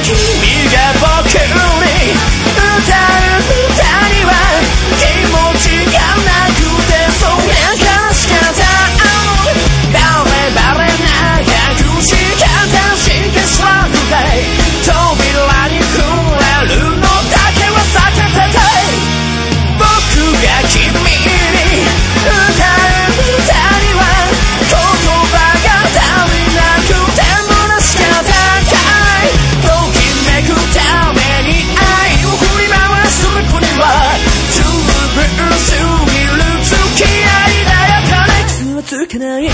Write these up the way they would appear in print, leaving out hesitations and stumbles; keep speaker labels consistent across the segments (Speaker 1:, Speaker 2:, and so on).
Speaker 1: 君が僕に歌う歌には気持ちがなくてそりゃ悲しかったバレバレな隠し方しか知らなくて扉に触れるのだけは避けてて僕が君に歌う歌には言葉が足りなくて虚しかったときめくために愛を振り回す僕には十分すぎる付き合いだよ金はつかない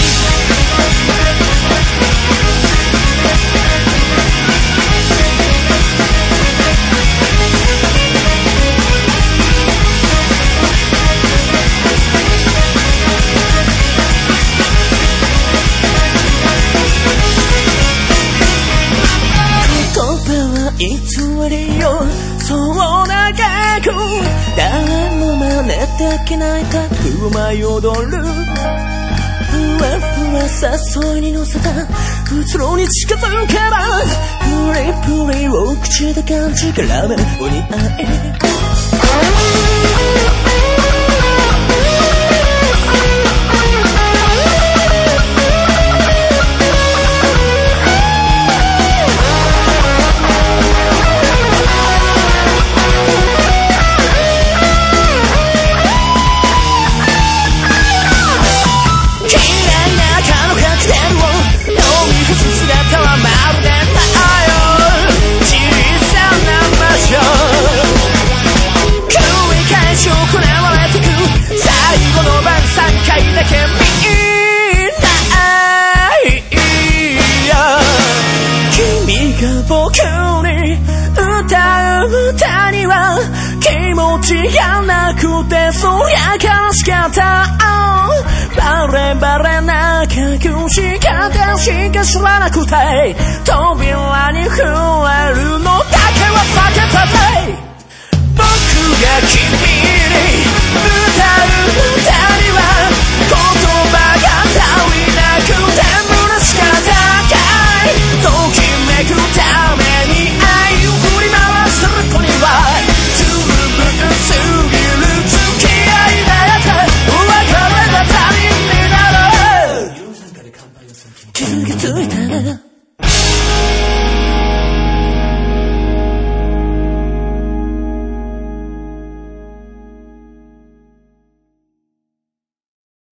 Speaker 1: 偽りよそう長く誰も真似できないタトゥー舞い踊るふわふわ誘いに乗せたうつろに近づけばプリプリを口で感じからめお似合い僕に歌う歌には気持ちがなくてそりゃ悲しかったバレバレな隠し方しか知らなくて扉に触れる